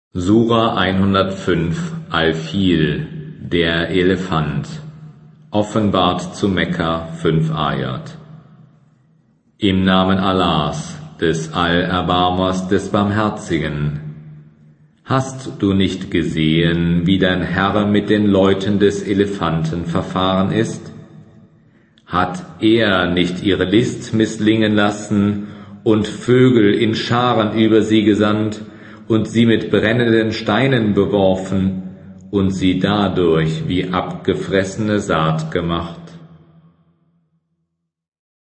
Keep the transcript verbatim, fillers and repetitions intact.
Sura hundertfünf Al-Fil, der Elefant, offenbart zu Mekka, fünf Ayat. Im Namen Allahs, des Allerbarmers, des Barmherzigen. Hast du nicht gesehen, wie dein Herr mit den Leuten des Elefanten verfahren ist? Hat er nicht ihre List misslingen lassen und Vögel in Scharen über sie gesandt und sie mit brennenden Steinen beworfen und sie dadurch wie abgefressene Saat gemacht?